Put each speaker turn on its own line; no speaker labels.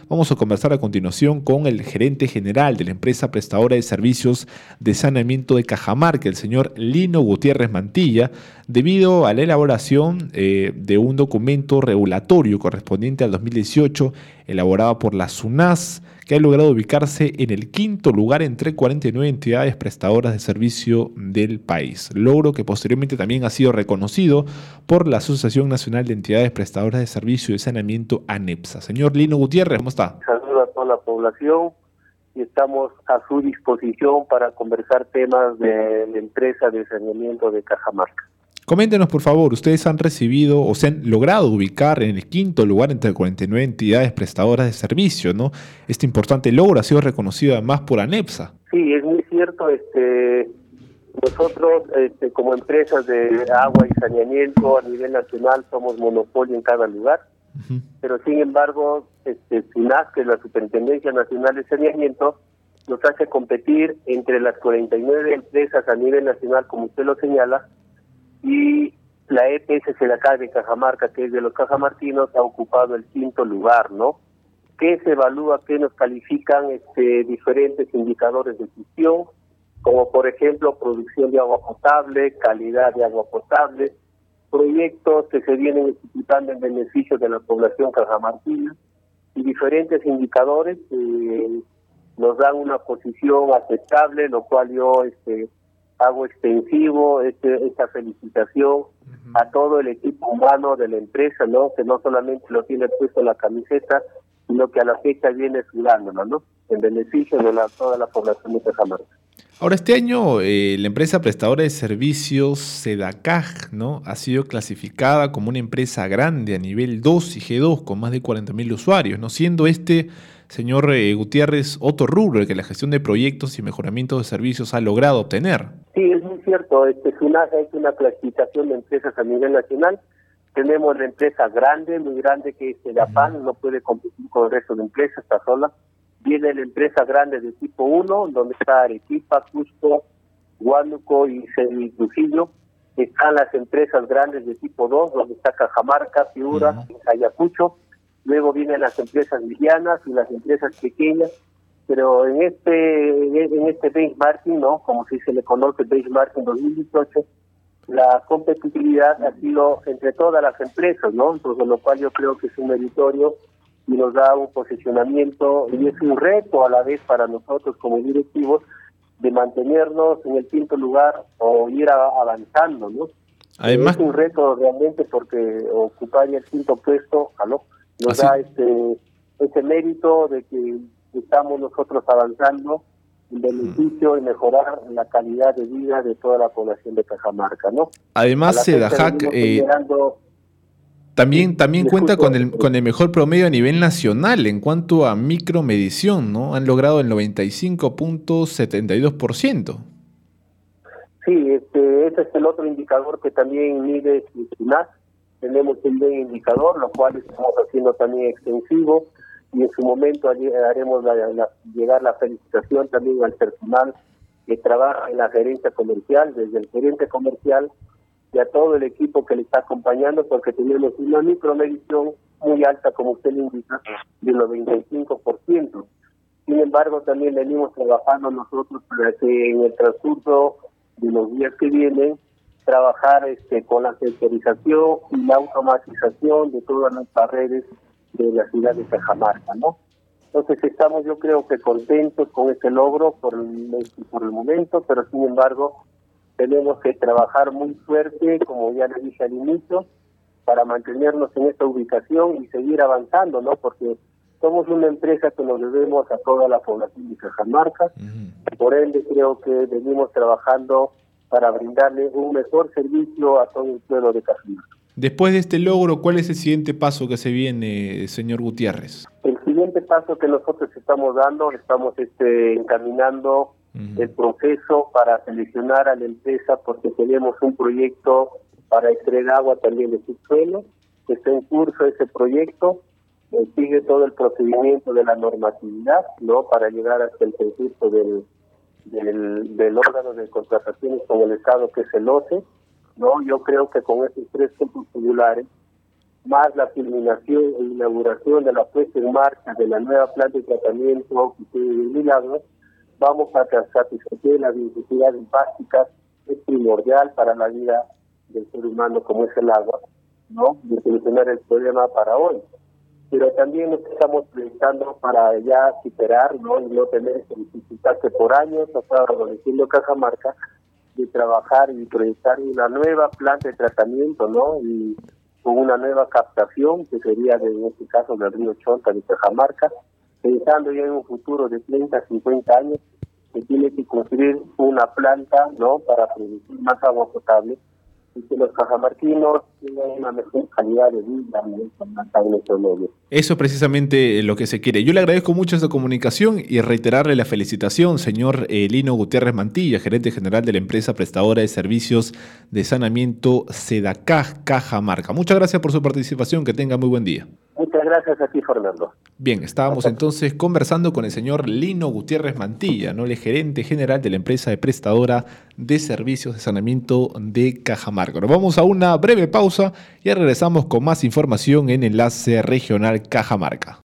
Vamos a conversar a continuación con el gerente general de la empresa prestadora de servicios de saneamiento de Cajamarca, el señor Lino Gutiérrez Mantilla, debido a la elaboración de un documento regulatorio correspondiente al 2018, elaborado por la SUNAS, que ha logrado ubicarse en el quinto lugar entre 49 entidades prestadoras de servicio del país. Logro que posteriormente también ha sido reconocido por la Asociación Nacional de Entidades Prestadoras de Servicio de Saneamiento, ANEPSA. Señor Lino Gutiérrez, ¿cómo está?
Saludo a toda la población y estamos a su disposición para conversar temas de la empresa de saneamiento de Cajamarca.
Coméntenos, por favor, ustedes han recibido o se han logrado ubicar en el quinto lugar entre 49 entidades prestadoras de servicio, ¿no? Este importante logro ha sido reconocido además por ANEPSA.
Sí, es muy cierto. Nosotros, como empresas de agua y saneamiento a nivel nacional, somos monopolio en cada lugar. Pero sin embargo, SUNAS, que es la Superintendencia Nacional de Saneamiento, nos hace competir entre las 49 empresas a nivel nacional, como usted lo señala, y la EPS de acá de Cajamarca, que es de los cajamarquinos, ha ocupado el quinto lugar, ¿no? ¿Qué se evalúa? ¿Qué nos califican diferentes indicadores de gestión? Como por ejemplo producción de agua potable, calidad de agua potable, proyectos que se vienen ejecutando en beneficio de la población cajamarquina y diferentes indicadores que nos dan una posición aceptable, lo cual yo hago extensivo esta felicitación a todo el equipo humano de la empresa, ¿no? Que no solamente lo tiene puesto la camiseta, sino que a la fecha viene sudándola, ¿no? En beneficio de toda la población de Cajamarca.
Ahora, este año la empresa prestadora de servicios SEDACAG, ¿no?, ha sido clasificada como una empresa grande a nivel 2 y G2 con más de 40.000 usuarios, ¿no?, siendo señor Gutiérrez, otro rubro el que la gestión de proyectos y mejoramiento de servicios ha logrado obtener.
Sí, es muy cierto. SUNAS ha hecho una clasificación de empresas a nivel nacional. Tenemos la empresa grande, muy grande, que es SEDAPAN, no puede competir con el resto de empresas, está sola. Viene la empresa grande de tipo 1, donde está Arequipa, Cusco, Huánuco y Trujillo. Están las empresas grandes de tipo 2, donde está Cajamarca, Piura, Ayacucho. Luego vienen las empresas medianas y las empresas pequeñas. Pero en este benchmarking, ¿no?, como si se le conoce benchmarking 2018, la competitividad ha sido entre todas las empresas, ¿no? Entonces, lo cual yo creo que es un meritorio y nos da un posicionamiento y es un reto a la vez para nosotros como directivos de mantenernos en el quinto lugar o ir avanzando, ¿no? Además, es un reto realmente porque ocupar el quinto puesto, nos da ese mérito de que estamos nosotros avanzando en beneficio y mejorar la calidad de vida de toda la población de Cajamarca, ¿no?
Además, SEDACAG también cuenta con el mejor promedio a nivel nacional en cuanto a micromedición, ¿no? Han logrado el 95.72%.
Sí, ese es el otro indicador que también mide SUNAS. Tenemos un buen indicador, lo cual estamos haciendo también extensivo, y en su momento haremos llegar la felicitación también al personal que trabaja en la gerencia comercial, desde el gerente comercial y a todo el equipo que le está acompañando, porque tenemos una micromedición muy alta, como usted le indica, del 95%. Sin embargo, también venimos trabajando nosotros para que en el transcurso de los días que vienen, trabajar con la sensorización y la automatización de todas nuestras redes de la ciudad de Cajamarca, ¿no? Entonces estamos, yo creo que contentos con este logro por el momento, pero sin embargo tenemos que trabajar muy fuerte, como ya les dije al inicio, para mantenernos en esta ubicación y seguir avanzando, ¿no? Porque somos una empresa que nos debemos a toda la población de Cajamarca. Por ende, creo que venimos trabajando para brindarle un mejor servicio a todo el pueblo de Cajamarca.
Después de este logro, ¿cuál es el siguiente paso que se viene, señor Gutiérrez?
El siguiente paso que nosotros estamos dando, estamos encaminando el proceso para seleccionar a la empresa, porque tenemos un proyecto para extraer agua también de subsuelo. Está en curso ese proyecto, sigue todo el procedimiento de la normatividad, ¿no?, para llegar hasta el concurso del órgano de contrataciones con el Estado, que es el OCE, ¿no? Yo creo que con esos 3 puntos tubulares más la culminación e inauguración de la puesta en marcha de la nueva planta de tratamiento de Milagros, vamos a satisfacer las necesidades básicas. Es primordial para la vida del ser humano como es el agua, ¿no? De solucionar el problema para hoy. Pero también nos estamos proyectando para ya superar, ¿no? Y no tener esa dificultad que por años ha estado adoleciendo Cajamarca, de trabajar y proyectar una nueva planta de tratamiento, ¿no? Y con una nueva captación, que sería en este caso del río Chonta de Cajamarca, pensando ya en un futuro de 30, 50 años, que tiene que construir una planta, ¿no? Para producir más agua potable y que los cajamarquinos tengan una mejor calidad de vida, ¿no? En nuestro medio.
Eso es precisamente lo que se quiere. Yo le agradezco mucho esta comunicación y reiterarle la felicitación, señor Lino Gutiérrez Mantilla, gerente general de la empresa prestadora de servicios de saneamiento Sedacaj Cajamarca. Muchas gracias por su participación, que tenga muy buen día.
Muchas gracias a ti, Fernando.
Bien, estábamos entonces conversando con el señor Lino Gutiérrez Mantilla, ¿no? El gerente general de la empresa de prestadora de servicios de saneamiento de Cajamarca. Nos vamos a una breve pausa y regresamos con más información en Enlace Regional Cajamarca.